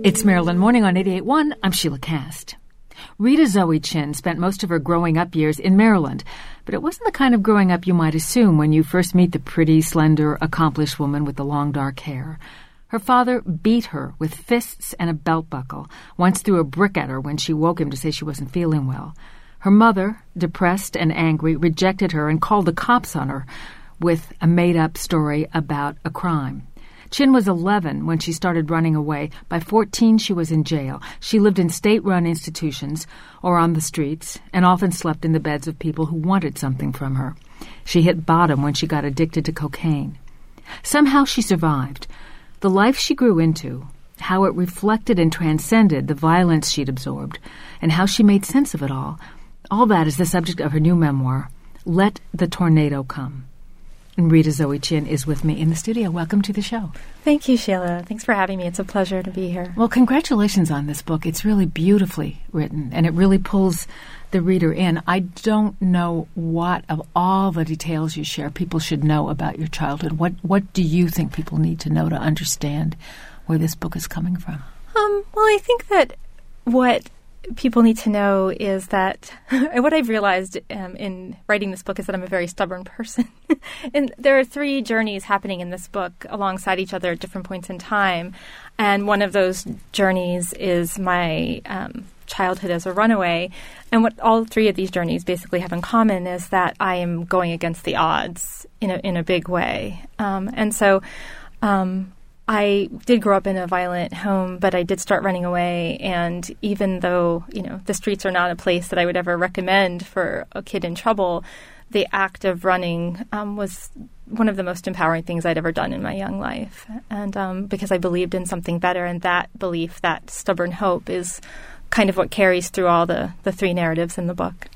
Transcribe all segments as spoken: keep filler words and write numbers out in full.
It's Maryland Morning on eighty-eight point one. I'm Sheila Cast. Rita Zoe Chin spent most of her growing up years in Maryland, but it wasn't the kind of growing up you might assume when you first meet the pretty, slender, accomplished woman with the long dark hair. Her father beat her with fists and a belt buckle, once threw a brick at her when she woke him to say she wasn't feeling well. Her mother, depressed and angry, rejected her and called the cops on her with a made-up story about a crime. Chin was eleven when she started running away. By fourteen, she was in jail. She lived in state-run institutions or on the streets and often slept in the beds of people who wanted something from her. She hit bottom when she got addicted to cocaine. Somehow she survived. The life she grew into, how it reflected and transcended the violence she'd absorbed, and how she made sense of it all, all that is the subject of her new memoir, Let the Tornado Come. And Rita Zoe Chin is with me in the studio. Welcome to the show. Thank you, Sheila. Thanks for having me. It's a pleasure to be here. Well, congratulations on this book. It's really beautifully written, and it really pulls the reader in. I don't know what of all the details you share people should know about your childhood. What what do you think people need to know to understand where this book is coming from? Um, well, I think that what people need to know is that what I've realized um, in writing this book is that I'm a very stubborn person. And there are three journeys happening in this book alongside each other at different points in time. And one of those journeys is my um, childhood as a runaway. And what all three of these journeys basically have in common is that I am going against the odds in a, in a big way. Um, and so um, I did grow up in a violent home, but I did start running away. And even though, you know, the streets are not a place that I would ever recommend for a kid in trouble, the act of running um, was one of the most empowering things I'd ever done in my young life. And um, because I believed in something better, and that belief, that stubborn hope, is kind of what carries through all the, the three narratives in the book.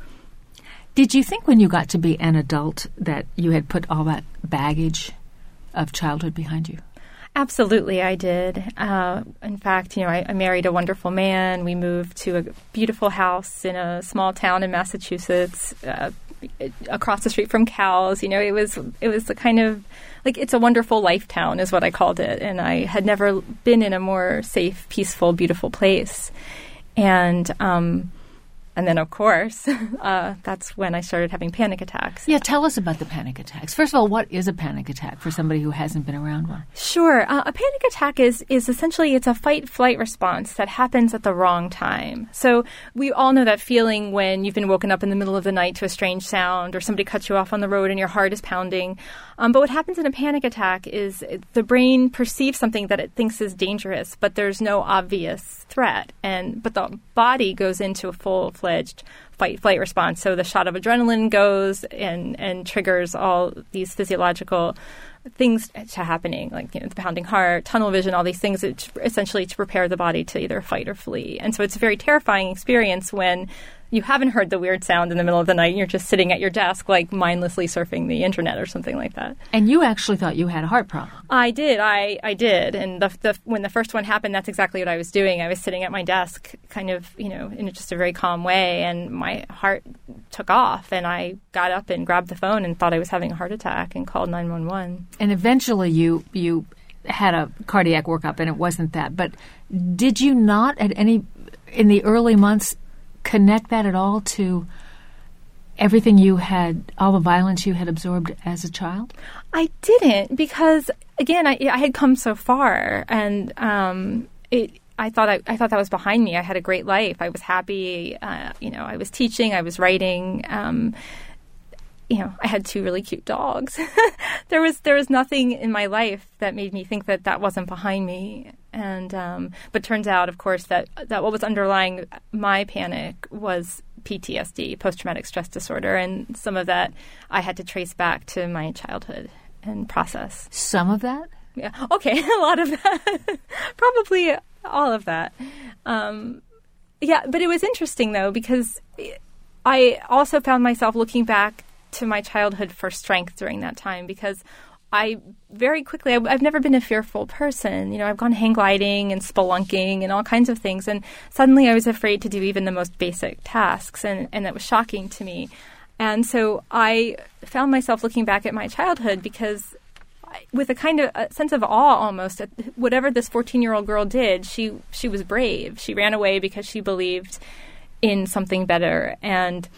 Did you think when you got to be an adult that you had put all that baggage of childhood behind you? Absolutely, I did. Uh, in fact, you know, I, I married a wonderful man. We moved to a beautiful house in a small town in Massachusetts, uh, across the street from Cal's. You know, it was it was the kind of like it's a wonderful life town, is what I called it. And I had never been in a more safe, peaceful, beautiful place. And um, and then, of course, uh, that's when I started having panic attacks. Yeah, tell us about the panic attacks. First of all, what is a panic attack for somebody who hasn't been around one? Sure. Uh, a panic attack is is essentially, it's a fight-flight response that happens at the wrong time. So we all know that feeling when you've been woken up in the middle of the night to a strange sound, or somebody cuts you off on the road and your heart is pounding. Um, but what happens in a panic attack is the brain perceives something that it thinks is dangerous, but there's no obvious threat. And but the body goes into a full-fledged fight-flight response. So the shot of adrenaline goes and, and triggers all these physiological things to happening, like, you know, the pounding heart, tunnel vision, all these things, that essentially to prepare the body to either fight or flee. And so it's a very terrifying experience when you haven't heard the weird sound in the middle of the night and you're just sitting at your desk, like mindlessly surfing the internet or something like that. And you actually thought you had a heart problem. I did. I, I did. And the, the, when the first one happened, that's exactly what I was doing. I was sitting at my desk kind of, you know, in just a very calm way, and my heart took off. And I got up and grabbed the phone and thought I was having a heart attack and called nine one one. And eventually you you had a cardiac workup, and it wasn't that. But did you not at any, in the early months, connect that at all to everything you had, all the violence you had absorbed as a child? I didn't, because again, I, I had come so far, and um, it. I thought I, I thought that was behind me. I had a great life. I was happy. Uh, you know, I was teaching. I was writing. Um, you know, I had two really cute dogs. there was there was nothing in my life that made me think that that wasn't behind me. And um, but turns out, of course, that that what was underlying my panic was P T S D, post-traumatic stress disorder, and some of that I had to trace back to my childhood and process. Some of that? Yeah. Okay, a lot of that. Probably all of that. Um, yeah, but it was interesting, though, because I also found myself looking back to my childhood for strength during that time, because I very quickly, I, I've never been a fearful person. You know, I've gone hang gliding and spelunking and all kinds of things. And suddenly I was afraid to do even the most basic tasks. And, and that was shocking to me. And so I found myself looking back at my childhood because with a kind of a sense of awe almost at whatever this fourteen-year-old girl did, she she was brave. She ran away because she believed in something better. And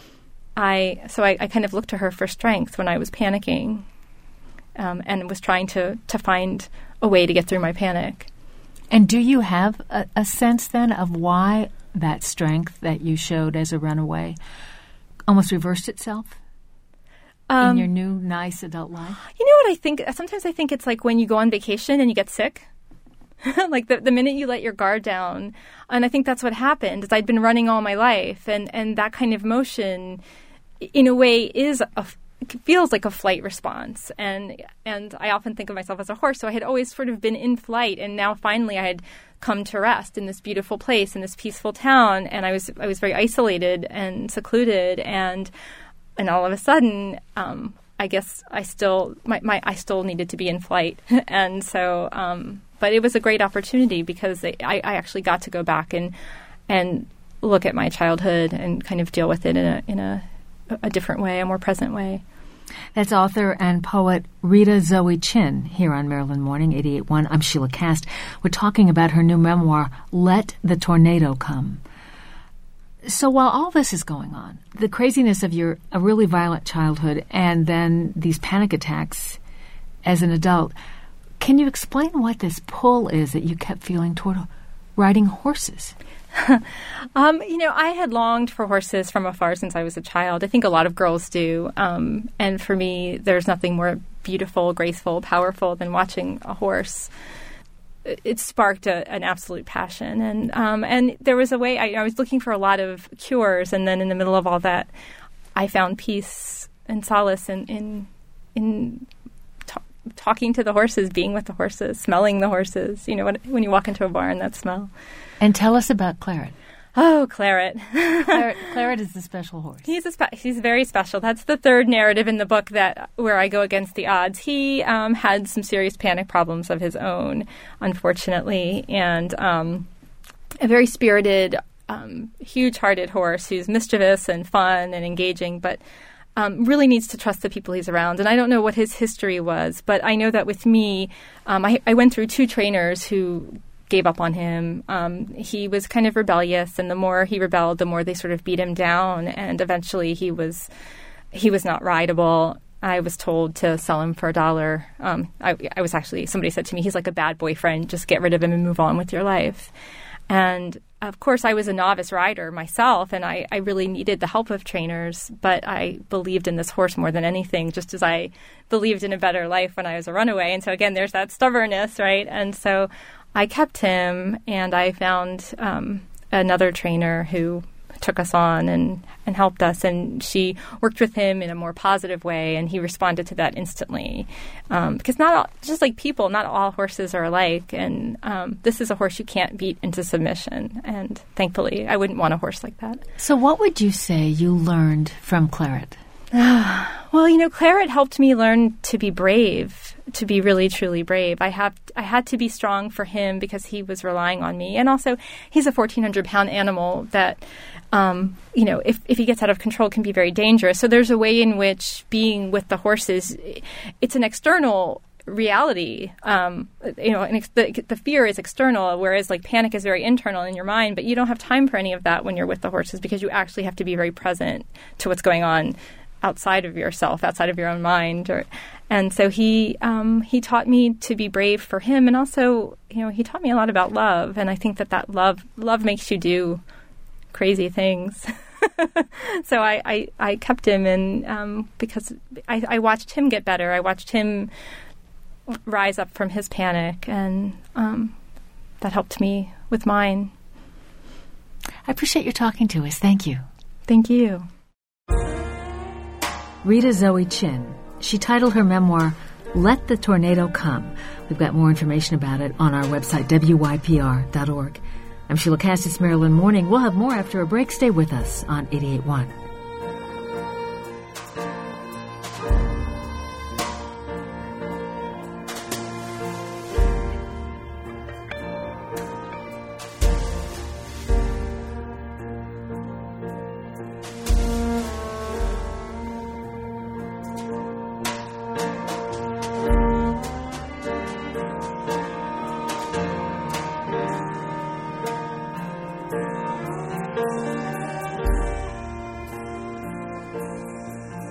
I so I, I kind of looked to her for strength when I was panicking, um, and was trying to, to find a way to get through my panic. And do you have a, a sense then of why that strength that you showed as a runaway almost reversed itself um, in your new, nice adult life? You know what I think? Sometimes I think it's like when you go on vacation and you get sick. Like the, the minute you let your guard down. And I think that's what happened. Is I'd been running all my life. And, and that kind of motion, in a way, is a feels like a flight response. And and I often think of myself as a horse. So I had always sort of been in flight. And now finally I had come to rest in this beautiful place, in this peaceful town. And I was I was very isolated and secluded. And and all of a sudden, um, I guess I still my, my I still needed to be in flight. And so, um, but it was a great opportunity because I, I actually got to go back and and look at my childhood and kind of deal with it in a in a a different way, a more present way. That's author and poet Rita Zoe Chin here on Maryland Morning, eighty-eight point one. I'm Sheila Kast. We're talking about her new memoir, Let the Tornado Come. So while all this is going on, the craziness of your a really violent childhood and then these panic attacks as an adult, can you explain what this pull is that you kept feeling toward riding horses? um, you know, I had longed for horses from afar since I was a child. I think a lot of girls do. Um, and for me, there's nothing more beautiful, graceful, powerful than watching a horse. It, it sparked a, an absolute passion. And um, and there was a way, I, I was looking for a lot of cures. And then in the middle of all that, I found peace and solace in, in, in t- talking to the horses, being with the horses, smelling the horses. You know, when, when you walk into a barn, that smell. And tell us about Claret. Oh, Claret. Claret. Claret is the special horse. He's a spe- he's very special. That's the third narrative in the book that where I go against the odds. He um, had some serious panic problems of his own, unfortunately, and um, a very spirited, um, huge-hearted horse who's mischievous and fun and engaging, but um, really needs to trust the people he's around. And I don't know what his history was, but I know that with me, um, I, I went through two trainers who gave up on him. Um, he was kind of rebellious, and the more he rebelled, the more they sort of beat him down. And eventually, he was he was not rideable. I was told to sell him for a dollar. Um, I, I was actually somebody said to me, "He's like a bad boyfriend. Just get rid of him and move on with your life." And of course, I was a novice rider myself, and I, I really needed the help of trainers. But I believed in this horse more than anything, just as I believed in a better life when I was a runaway. And so again, there's that stubbornness, right? And so I kept him, and I found um, another trainer who took us on and, and helped us, and she worked with him in a more positive way, and he responded to that instantly. Um, because not all, just like people, not all horses are alike, and um, this is a horse you can't beat into submission, and thankfully, I wouldn't want a horse like that. So what would you say you learned from Claret? Well, you know, Claret helped me learn to be brave, to be really, truly brave. I have, I had to be strong for him because he was relying on me. And also, he's a fourteen hundred pound animal that, um, you know, if, if he gets out of control, can be very dangerous. So there's a way in which being with the horses, it's an external reality. Um, you know, and ex- the, the fear is external, whereas like panic is very internal in your mind. But you don't have time for any of that when you're with the horses because you actually have to be very present to what's going on outside of yourself, outside of your own mind. Or, and so he um, he taught me to be brave for him, and also, you know, he taught me a lot about love. And I think that that love love makes you do crazy things. So I, I, I kept him, and um, because I, I watched him get better, I watched him rise up from his panic, and um, that helped me with mine. I appreciate your talking to us. Thank you. Thank you. Rita Zoe Chin. She titled her memoir, Let the Tornado Come. We've got more information about it on our website, W Y P R dot org. I'm Sheila Kast. It's Maryland Morning. We'll have more after a break. Stay with us on eighty-eight point one.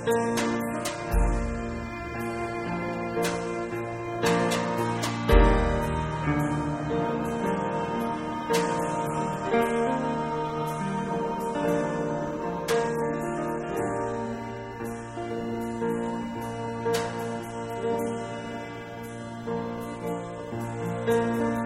Thank you.